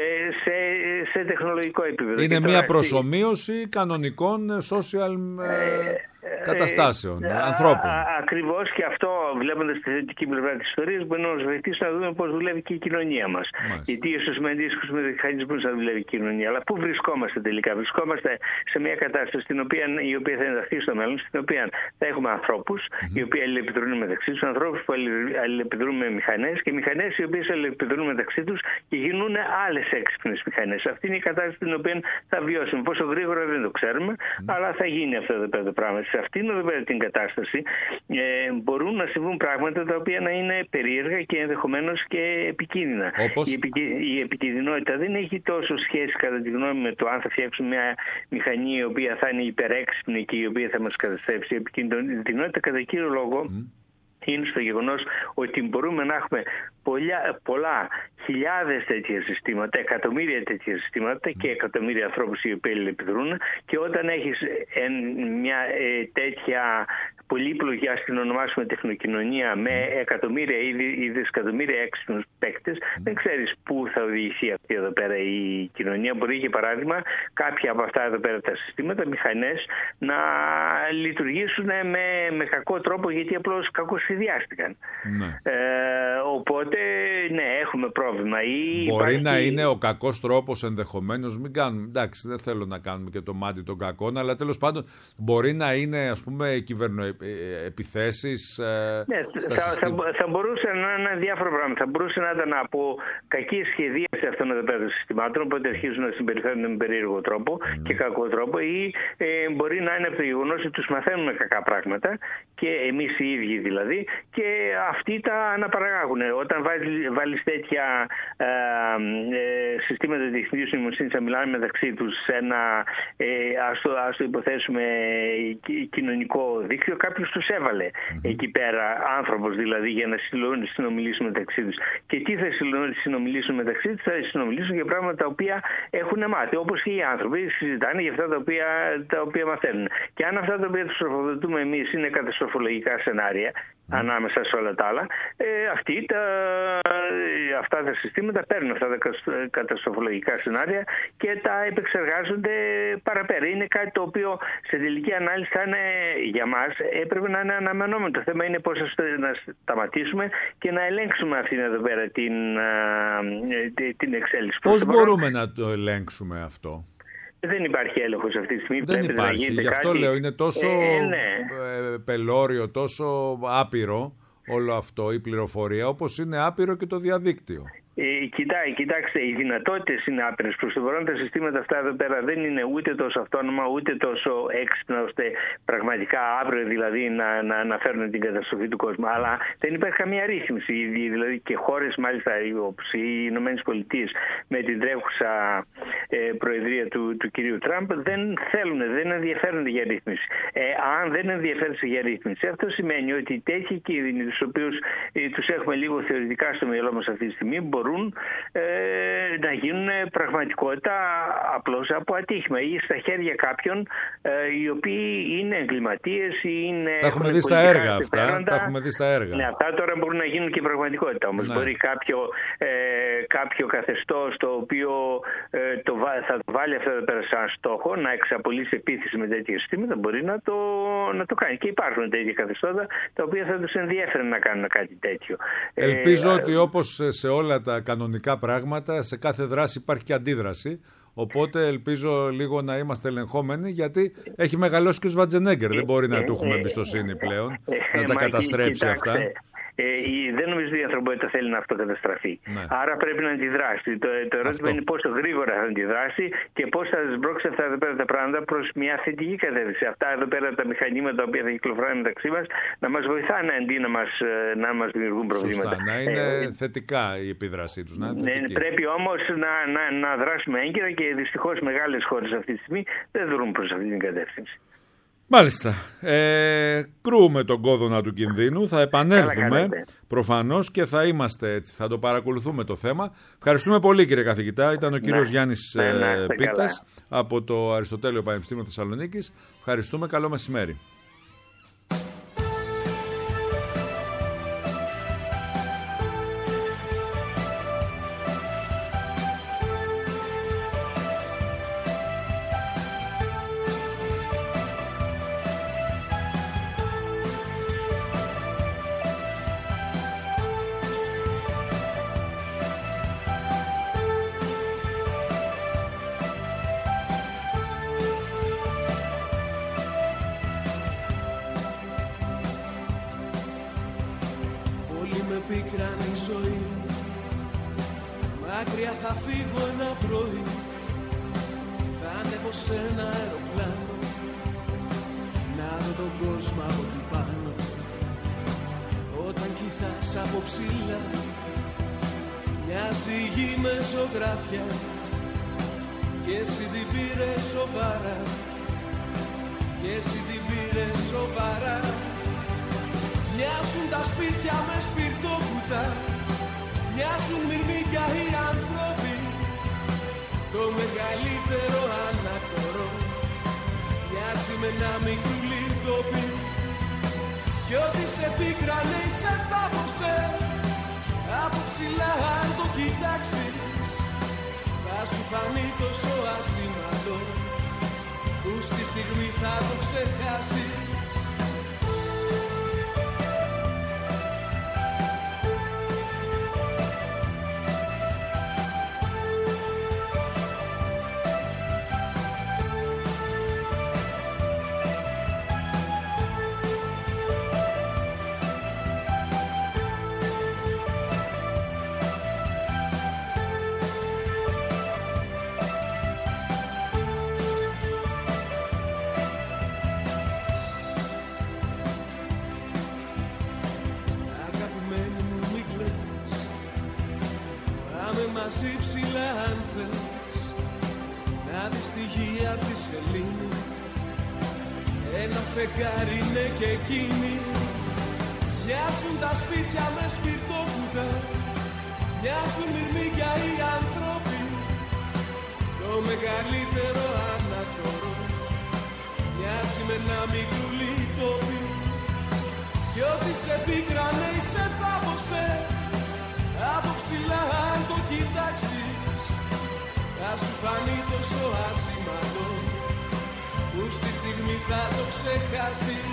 [SPEAKER 7] σε τεχνολογικό επίπεδο.
[SPEAKER 3] Είναι μια προσομοίωση κανονικών social καταστάσεων, ανθρώπων.
[SPEAKER 7] Ακριβώς, και αυτό, βλέποντας τη θετική πλευρά της ιστορίας, μπορεί να μας βοηθήσει να δούμε πώς δουλεύει και η κοινωνία μας. Γιατί ίσως με αντίστοιχους μηχανισμούς να δουλεύει η κοινωνία. Αλλά πού βρισκόμαστε τελικά? Βρισκόμαστε σε μια κατάσταση η οποία θα ενταχθεί στο μέλλον, στην οποία θα έχουμε ανθρώπους οι οποίοι αλληλεπιδρούν μεταξύ τους, ανθρώπους που αλληλεπιδρούν με μηχανές και μηχανές οι οποίες αλληλεπιδρούν μεταξύ τους και γίνουν άλλες έξυπνες μηχανές. Αυτή είναι η κατάσταση την οποία θα βιώσουμε. Πόσο γρήγορα δεν το ξέρουμε, αλλά θα γίνει αυτό το πράγμα. Σε αυτήν εδώ πέρα την κατάσταση μπορούν να συμβούν πράγματα τα οποία να είναι περίεργα και ενδεχομένως και επικίνδυνα. Η επικίνδυνοτητα δεν έχει τόσο σχέση, κατά τη γνώμη, με το αν θα φτιάξουμε μια μηχανή η οποία θα είναι υπερέξυπνη και η οποία θα μας καταστρέψει. Η επικίνδυνοτητα κατά κύριο λόγο είναι στο γεγονός ότι μπορούμε να έχουμε πολλά χιλιάδες τέτοια συστήματα, εκατομμύρια τέτοια συστήματα και εκατομμύρια ανθρώπους οι οποίοι επιδρούν, και όταν έχεις μια τέτοια πολύπλοκη, ας την ονομάσουμε, τεχνοκοινωνία με εκατομμύρια ή δισεκατομμύρια έξυπνους παίκτες, δεν ξέρεις πού θα οδηγηθεί αυτή εδώ πέρα η κοινωνία. Μπορεί, για παράδειγμα, κάποια από αυτά εδώ πέρα τα συστήματα, μηχανές, να λειτουργήσουν με κακό τρόπο, γιατί απλώς κακοσχεδιάστηκαν. Οπότε, ναι, έχουμε πρόβλημα.
[SPEAKER 3] Μπορεί να είναι ο κακός τρόπος, ενδεχομένως, μην κάνουμε. Εντάξει, δεν θέλω να κάνουμε και το μάτι των κακών, αλλά τέλος πάντων μπορεί να είναι, ας πούμε, κυβερνοεπιθέσεις.
[SPEAKER 7] Ναι, θα μπορούσε να είναι διάφορα πράγματα. Θα μπορούσε να ήταν από κακή σχεδίαση αυτών εδώ πέρα των συστημάτων, οπότε αρχίζουν να συμπεριφέρονται με περίεργο τρόπο και κακό τρόπο, ή μπορεί να είναι από το γεγονός ότι τους μαθαίνουμε κακά πράγματα, και εμείς οι ίδιοι δηλαδή, και αυτοί τα αναπαραγάγουν. Όταν βάλεις τέτοια συστήματα τεχνητής νοημοσύνης να μιλάνε μεταξύ τους σε ένα, ας το υποθέσουμε, κοινωνικό δίκτυο, κάποιος τους έβαλε εκεί πέρα, άνθρωπος δηλαδή, για να συνομιλήσουν μεταξύ τους. Και τι θα συνομιλήσουν μεταξύ τους? Θα συνομιλήσουν για πράγματα τα οποία έχουν μάθει, όπως και οι άνθρωποι συζητάνε για αυτά τα οποία μαθαίνουν. Και αν αυτά τα οποία τους τροφοδοτούμε εμείς είναι καταστροφολογικά σενάρια, ανάμεσα σε όλα τα άλλα, αυτά τα συστήματα παίρνουν αυτά τα καταστροφολογικά σενάρια και τα επεξεργάζονται παραπέρα. Είναι κάτι το οποίο σε τελική ανάλυση θα είναι, για μας, έπρεπε να είναι αναμενόμενο. Το θέμα είναι πώς να σταματήσουμε και να ελέγξουμε αυτήν εδώ πέρα την εξέλιξη.
[SPEAKER 3] Πώς μπορούμε να το ελέγξουμε αυτό?
[SPEAKER 7] Δεν υπάρχει έλεγχος αυτή τη στιγμή.
[SPEAKER 3] Δεν υπάρχει. Γι' αυτό λέω, είναι τόσο πελώριο, τόσο άπειρο όλο αυτό, η πληροφορία, όπως είναι άπειρο και το διαδίκτυο.
[SPEAKER 7] Κοιτάξτε, οι δυνατότητες είναι άπειρες. Προς το παρόν τα συστήματα αυτά εδώ πέρα δεν είναι ούτε τόσο αυτόνομα, ούτε τόσο έξυπνα, ώστε πραγματικά αύριο δηλαδή να φέρουν την καταστροφή του κόσμου. Αλλά δεν υπάρχει καμία ρύθμιση. Δηλαδή και χώρες, μάλιστα όπως οι Ηνωμένες Πολιτείες με την τρέχουσα προεδρία του κυρίου Τραμπ, δεν ενδιαφέρονται για ρύθμιση. Αν δεν ενδιαφέρονται για ρύθμιση, αυτό σημαίνει ότι τέτοιοι κίνδυνοι, τους οποίους τους έχουμε λίγο θεωρητικά στο μυαλό μας αυτή τη στιγμή, μπορούν να γίνουν πραγματικότητα απλώς από ατύχημα ή στα χέρια κάποιων οι οποίοι είναι εγκληματίες ή είναι.
[SPEAKER 3] Τα έχουμε δει στα έργα αυτά. Τα έχουμε δει στα έργα.
[SPEAKER 7] Ναι, αυτά τώρα μπορούν να γίνουν και πραγματικότητα. Όμως μπορεί κάποιο καθεστώς το οποίο θα το βάλει αυτό εδώ πέρα σαν στόχο να εξαπολύσει επίθεση με τέτοια συστήματα, μπορεί να το κάνει. Και υπάρχουν τέτοια καθεστώτα τα οποία θα τους ενδιαφέρουν να κάνουν κάτι τέτοιο.
[SPEAKER 3] Ελπίζω ότι όπως σε όλα τα κανονικά πράγματα, σε κάθε δράση υπάρχει και αντίδραση. Οπότε ελπίζω λίγο να είμαστε ελεγχόμενοι, γιατί έχει μεγαλώσει και ο Σβατζενέγκερ. Δεν μπορεί να του έχουμε εμπιστοσύνη πλέον, να τα καταστρέψει αυτά.
[SPEAKER 7] δεν νομίζω ότι η ανθρωπότητα θέλει να αυτοκαταστραφεί. Ναι. Άρα πρέπει να αντιδράσει. Το ερώτημα είναι πόσο γρήγορα θα αντιδράσει και πώς θα σμπρώξει αυτά εδώ πέρα τα πράγματα προς μια θετική κατεύθυνση. Αυτά εδώ πέρα τα μηχανήματα τα οποία θα κυκλοφορούν μεταξύ μας να μας βοηθάνε αντί να μας δημιουργούν προβλήματα.
[SPEAKER 3] Σωστά, να είναι θετικά η επίδρασή τους.
[SPEAKER 7] Πρέπει όμως να δράσουμε έγκαιρα και δυστυχώς μεγάλες χώρες αυτή τη στιγμή δεν δρούν προς αυτή την κατεύθυνση.
[SPEAKER 3] Μάλιστα. Κρούμε τον κόδωνα του κινδύνου. Θα επανέλθουμε προφανώς και θα είμαστε έτσι. Θα το παρακολουθούμε το θέμα. Ευχαριστούμε πολύ, κύριε καθηγητά. Ήταν ο κύριος Γιάννης Πίτας από το Αριστοτέλειο Πανεπιστήμιο Θεσσαλονίκης. Ευχαριστούμε. Καλό μεσημέρι.
[SPEAKER 2] πίκραν η ζωή. Μακριά θα φύγω ένα πρωί, θα ανέβω σε ένα αεροπλάνο, να δω τον κόσμο από την πάνω. Όταν κοιτάς από ψηλά, μοιάζει η γη με ζωγράφια, και εσύ την πήρες σοβαρά, και εσύ την πήρες σοβαρά. Μοιάζουν τα σπίτια με σπιρτόκουτα, μοιάζουν μυρμήγκια οι άνθρωποι, το μεγαλύτερο ανακτορό μοιάζει με ένα μικρούλι τοπί. Κι ό,τι σε πίκρανε ή σε θάβωσε, από ψηλά αν το κοιτάξεις, θα σου φανεί τόσο ασήμαντο, που στη στιγμή θα το ξεχάσεις. Φεγγάρι είναι και εκείνη, μοιάζουν τα σπίτια με σπιρτόκουτα, μοιάζουν μυρμήγκια οι άνθρωποι, το μεγαλύτερο ανακτορό μοιάζει με ένα μικρούλι τοπί. Κι ό,τι σε πίκρανε ή σε θάβωσε, από ψηλά αν το κοιτάξεις, θα σου φανεί τόσο ασήμαντο, που στη στιγμή θα το ξεχάσεις.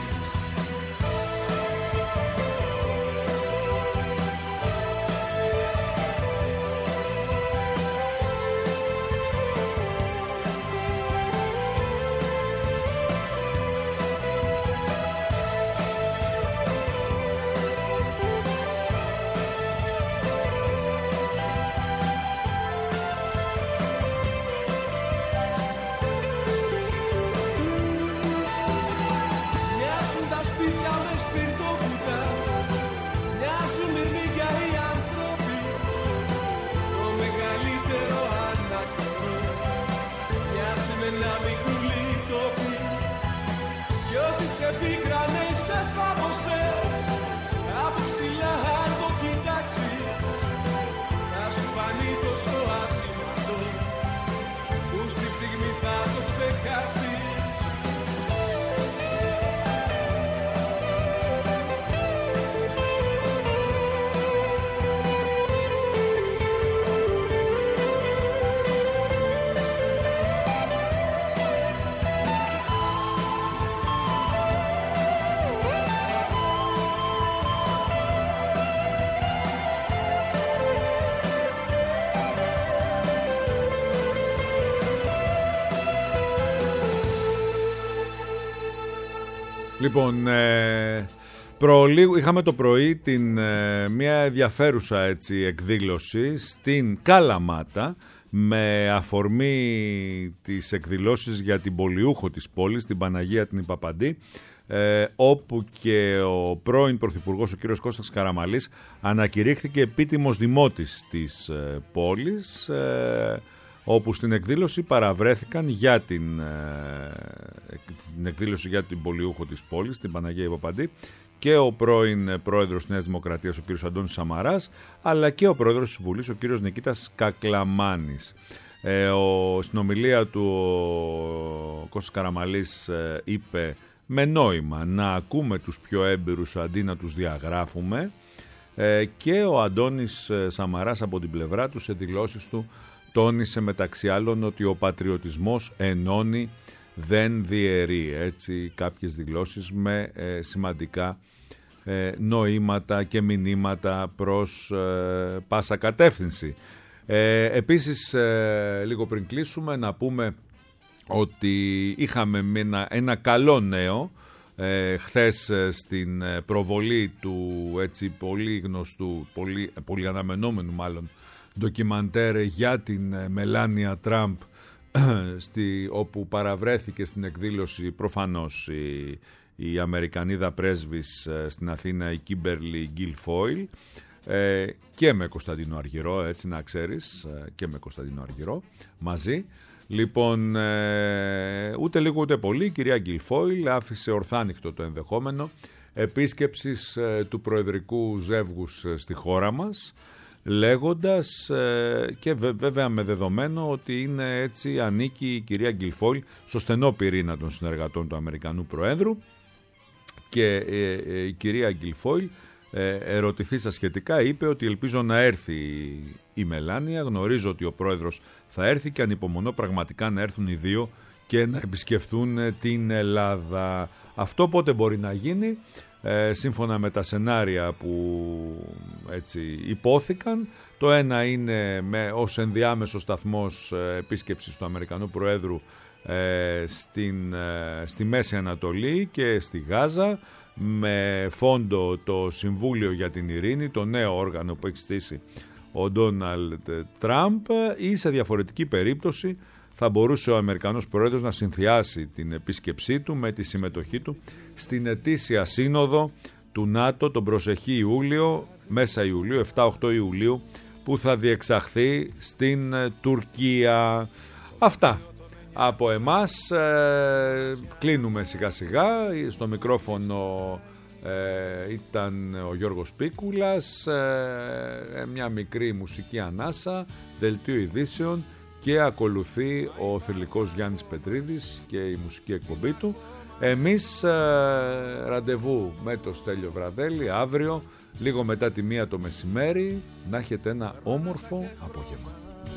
[SPEAKER 3] Λοιπόν, Είχαμε το πρωί μια ενδιαφέρουσα εκδήλωση στην Καλαμάτα με αφορμή τις εκδηλώσεις για την πολιούχο της πόλης, την Παναγία την Παπαντή, όπου και ο πρώην Πρωθυπουργός, ο κύριος Κώστας Καραμαλής, ανακηρύχθηκε επίτιμος δημότης της πόλης, όπου στην εκδήλωση παραβρέθηκαν για την εκδήλωση για την πολιούχο της πόλης, την Παναγία Παπαντή, και ο πρώην πρόεδρος της Νέας Δημοκρατίας, ο κύριος Αντώνης Σαμαράς, αλλά και ο πρόεδρος της Βουλής, ο κύριος Νικήτας Κακλαμάνης. Στην ομιλία του ο Κώστας Καραμαλής είπε με νόημα να ακούμε τους πιο έμπειρους αντί να τους διαγράφουμε, και ο Αντώνης Σαμαράς από την πλευρά του σε δηλώσεις του τόνισε μεταξύ άλλων ότι ο πατριωτισμός ενώνει, δεν διαιρεί. Έτσι κάποιες δηλώσεις με σημαντικά νοήματα και μηνύματα προς πάσα κατεύθυνση. Επίσης, λίγο πριν κλείσουμε, να πούμε ότι είχαμε ένα καλό νέο χθες στην προβολή του πολύ γνωστού, πολύ αναμενόμενου μάλλον, ντοκιμαντέρ για την Μελάνια Τραμπ, όπου παραβρέθηκε στην εκδήλωση προφανώς η Αμερικανίδα πρέσβης στην Αθήνα, η Κίμπερλι Γκιλφόιλ, και με Κωνσταντίνο Αργυρό, έτσι να ξέρεις, και με Κωνσταντίνο Αργυρό μαζί. Λοιπόν, ούτε λίγο ούτε πολύ η κυρία Γκιλφόιλ άφησε ορθάνυχτο το ενδεχόμενο επίσκεψης του προεδρικού ζεύγους στη χώρα μας, λέγοντας, και βέβαια με δεδομένο ότι είναι έτσι, ανήκει η κυρία Γκιλφόιλ στο στενό πυρήνα των συνεργατών του Αμερικανού Προέδρου, και η κυρία Γκιλφόιλ, ερωτηθήσα σχετικά, είπε ότι ελπίζω να έρθει η Μελάνια, γνωρίζω ότι ο πρόεδρος θα έρθει και ανυπομονώ πραγματικά να έρθουν οι δύο και να επισκεφθούν την Ελλάδα. Αυτό πότε μπορεί να γίνει? Σύμφωνα με τα σενάρια που έτσι υπόθηκαν, το ένα είναι ως ενδιάμεσο σταθμός επίσκεψης του Αμερικανού Προέδρου στη Μέση Ανατολή και στη Γάζα, με φόντο το Συμβούλιο για την Ειρήνη, το νέο όργανο που έχει στήσει ο Ντόναλντ Τραμπ, ή σε διαφορετική περίπτωση θα μπορούσε ο Αμερικανός Πρόεδρος να συνδυάσει την επίσκεψή του με τη συμμετοχή του στην ετήσια σύνοδο του ΝΑΤΟ τον προσεχή Ιούλιο, μέσα Ιουλίου, 7-8 Ιουλίου, που θα διεξαχθεί στην Τουρκία. Αυτά από εμάς. Κλείνουμε σιγά σιγά. Στο μικρόφωνο ήταν ο Γιώργος Πίκουλας, μια μικρή μουσική ανάσα, δελτίο ειδήσεων, και ακολουθεί ο θηλυκός Γιάννης Πετρίδης και η μουσική εκπομπή του. Εμείς ραντεβού με το Στέλιο Βραδέλη αύριο λίγο μετά τη 1 το μεσημέρι. Να έχετε ένα όμορφο απόγευμα.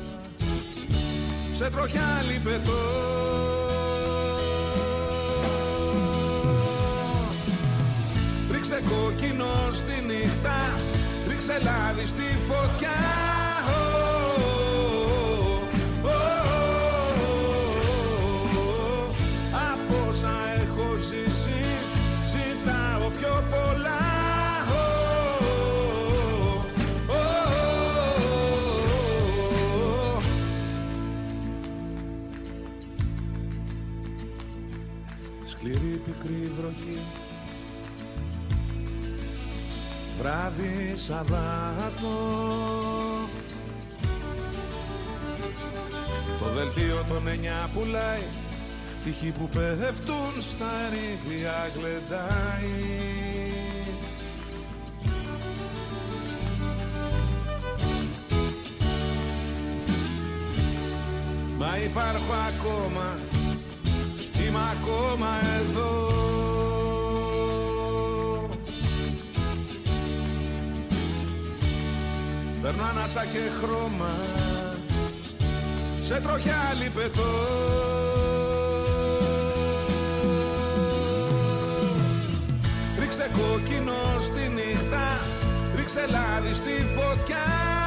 [SPEAKER 2] Σε τροχιά λιπετό, ρίξε κόκκινο στη νύχτα, ρίξε λάδι στη φωτιά. Από όσα έχω ζήσει ζητάω πιο πολλά. Σκληρή πικρή βροχή, βράδυ Σαββάτο, το δελτίο των 9 πουλάει, τυχοί που πέφτουν στα ερήπια γλεντάει. Μα υπάρχω ακόμα, είμαι ακόμα εδώ. Παίρνω ανάσα και χρώμα, σε τροχιά λιπετό. Ρίξε κόκκινο στη νύχτα, ρίξε λάδι στη φωτιά.